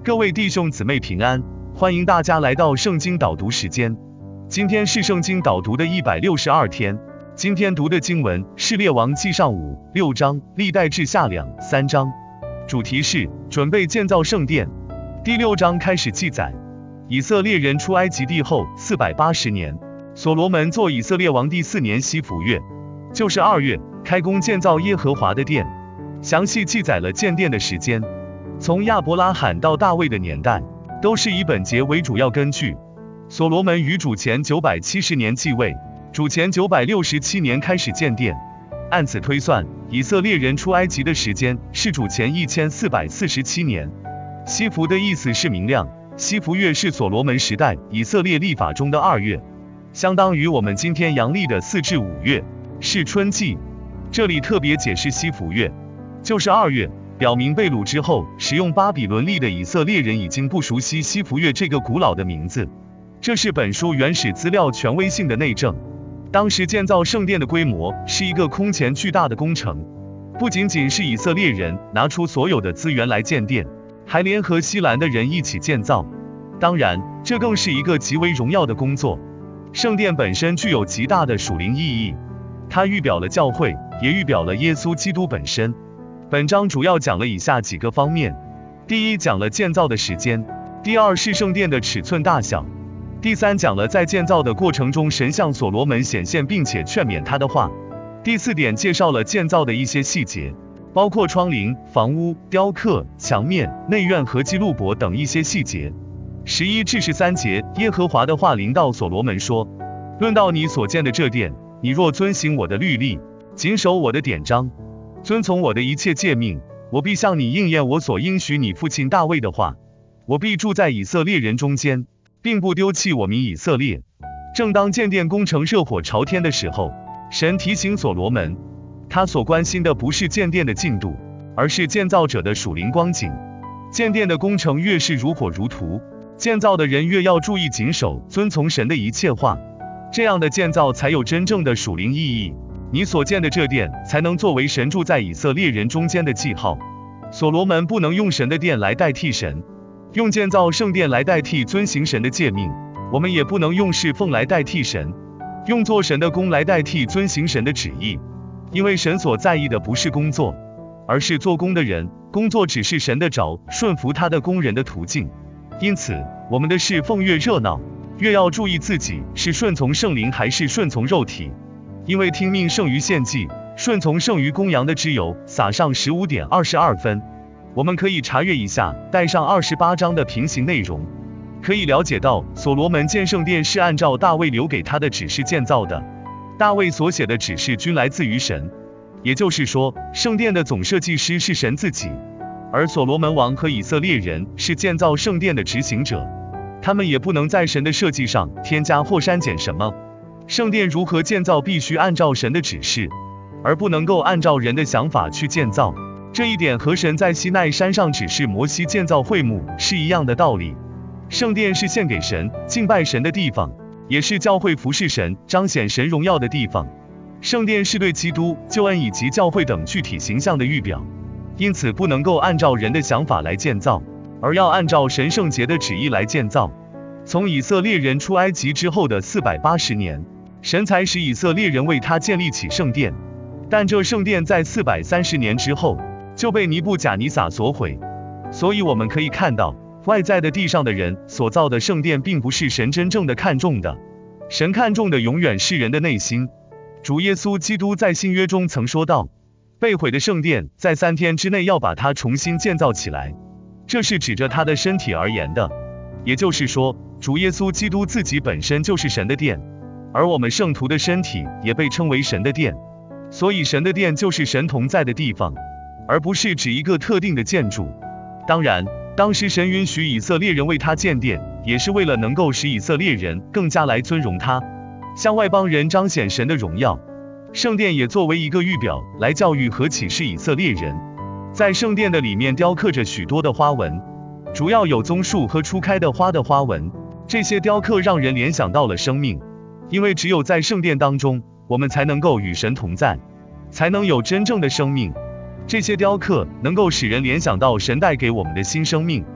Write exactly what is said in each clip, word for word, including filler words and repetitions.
各位弟兄姊妹平安，欢迎大家来到圣经导读时间。今天是圣经导读的一百六十二天，今天读的经文是列王纪上五六章，历代志下两三章。主题是准备建造圣殿。第六章开始记载，以色列人出埃及地后四百八十年，所罗门做以色列王第四年西弗月，就是二月，开工建造耶和华的殿。详细记载了建殿的时间，从亚伯拉罕到大卫的年代，都是以本节为主要根据。所罗门于主前九百七十年继位，主前九百六十七年开始建殿。按此推算，以色列人出埃及的时间是主前一千四百四十七年。西弗的意思是明亮，西弗月是所罗门时代以色列历法中的二月，相当于我们今天阳历的四至五月，是春季。这里特别解释西弗月，就是二月，表明被掳之后使用巴比伦历的以色列人已经不熟悉西弗月这个古老的名字。这是本书原始资料权威性的内证。当时建造圣殿的规模是一个空前巨大的工程，不仅仅是以色列人拿出所有的资源来建殿，还联合西兰的人一起建造。当然，这更是一个极为荣耀的工作。圣殿本身具有极大的属灵意义，它预表了教会，也预表了耶稣基督本身。本章主要讲了以下几个方面：第一，讲了建造的时间；第二是圣殿的尺寸大小；第三，讲了在建造的过程中神向所罗门显现并且劝勉他的话；第四点，介绍了建造的一些细节，包括窗棂、房屋、雕刻、墙面、内院和基路伯等一些细节。十一至十三节，耶和华的话临到所罗门说：论到你所建的这殿，你若遵行我的律例，谨守我的典章，遵从我的一切诫命，我必向你应验我所应许你父亲大卫的话。我必住在以色列人中间，并不丢弃我民以色列。正当建殿工程热火朝天的时候，神提醒所罗门，他所关心的不是建殿的进度，而是建造者的属灵光景。建殿的工程越是如火如荼，建造的人越要注意谨守遵从神的一切话，这样的建造才有真正的属灵意义。你所建的这殿才能作为神住在以色列人中间的记号。所罗门不能用神的殿来代替神，用建造圣殿来代替遵行神的诫命。我们也不能用侍奉来代替神，用做神的工来代替遵行神的旨意。因为神所在意的不是工作，而是做工的人，工作只是神的找顺服他的工人的途径。因此，我们的侍奉越热闹，越要注意自己是顺从圣灵还是顺从肉体。因为听命胜于献祭，顺从胜于公羊的脂油，撒上十五点二十二分。我们可以查阅一下带上二十八章的平行内容，可以了解到所罗门建圣殿是按照大卫留给他的指示建造的。大卫所写的指示均来自于神，也就是说，圣殿的总设计师是神自己，而所罗门王和以色列人是建造圣殿的执行者，他们也不能在神的设计上添加或删减什么。圣殿如何建造必须按照神的指示，而不能够按照人的想法去建造。这一点和神在西奈山上指示摩西建造会幕是一样的道理。圣殿是献给神、敬拜神的地方，也是教会服侍神、彰显神荣耀的地方。圣殿是对基督、救恩以及教会等具体形象的预表，因此不能够按照人的想法来建造，而要按照神圣洁的旨意来建造。从以色列人出埃及之后的四百八十年，神才使以色列人为他建立起圣殿，但这圣殿在四百三十年之后就被尼布甲尼撒所毁。所以我们可以看到，外在的地上的人所造的圣殿并不是神真正的看重的，神看重的永远是人的内心。主耶稣基督在新约中曾说道，被毁的圣殿在三天之内要把它重新建造起来，这是指着他的身体而言的。也就是说，主耶稣基督自己本身就是神的殿，而我们圣徒的身体也被称为神的殿。所以神的殿就是神同在的地方，而不是指一个特定的建筑。当然，当时神允许以色列人为他建殿，也是为了能够使以色列人更加来尊荣他，向外邦人彰显神的荣耀。圣殿也作为一个预表来教育和启示以色列人。在圣殿的里面雕刻着许多的花纹，主要有棕树和初开的花的花纹。这些雕刻让人联想到了生命，因为只有在圣殿当中，我们才能够与神同在，才能有真正的生命。这些雕刻能够使人联想到神带给我们的新生命。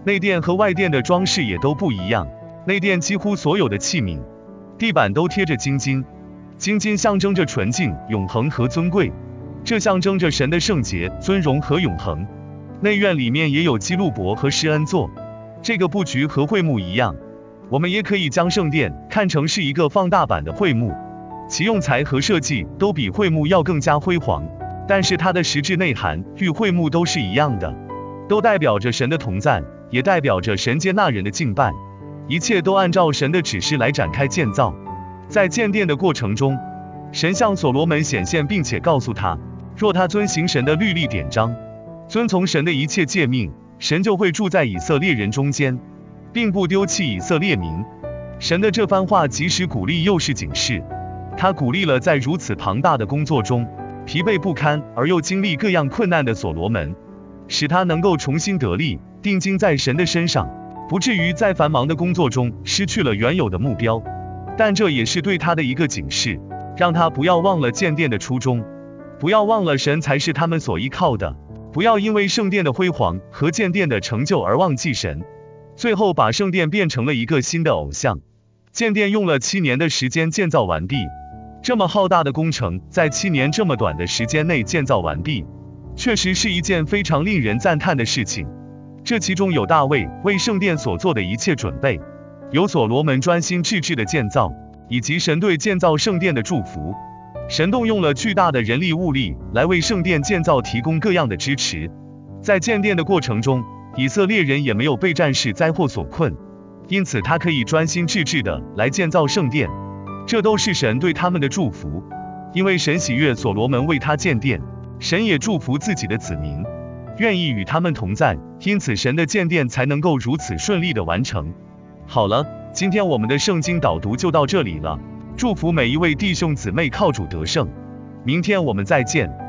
内殿和外殿的装饰也都不一样。内殿几乎所有的器皿、地板都贴着金金，金金象征着纯净、永恒和尊贵，这象征着神的圣洁、尊荣和永恒。内院里面也有基路伯和施恩座，这个布局和会幕一样。我们也可以将圣殿看成是一个放大版的会幕，其用材和设计都比会幕要更加辉煌，但是它的实质内涵与会幕都是一样的，都代表着神的同在，也代表着神接纳人的敬拜，一切都按照神的指示来展开建造。在建殿的过程中，神向所罗门显现，并且告诉他，若他遵行神的律例典章，遵从神的一切诫命，神就会住在以色列人中间，并不丢弃以色列民。神的这番话即使鼓励又是警示，他鼓励了在如此庞大的工作中疲惫不堪而又经历各样困难的所罗门，使他能够重新得力，定睛在神的身上，不至于在繁忙的工作中失去了原有的目标。但这也是对他的一个警示，让他不要忘了建殿的初衷，不要忘了神才是他们所依靠的，不要因为圣殿的辉煌和建殿的成就而忘记神，最后把圣殿变成了一个新的偶像。建殿用了七年的时间建造完毕，这么浩大的工程在七年这么短的时间内建造完毕，确实是一件非常令人赞叹的事情。这其中有大卫为圣殿所做的一切准备，有所罗门专心致志的建造，以及神对建造圣殿的祝福。神动用了巨大的人力物力来为圣殿建造提供各样的支持。在建殿的过程中，以色列人也没有被战事灾祸所困，因此他可以专心致志的来建造圣殿，这都是神对他们的祝福。因为神喜悦所罗门为他建殿，神也祝福自己的子民，愿意与他们同在，因此神的建殿才能够如此顺利的完成。好了，今天我们的圣经导读就到这里了，祝福每一位弟兄姊妹靠主得胜，明天我们再见。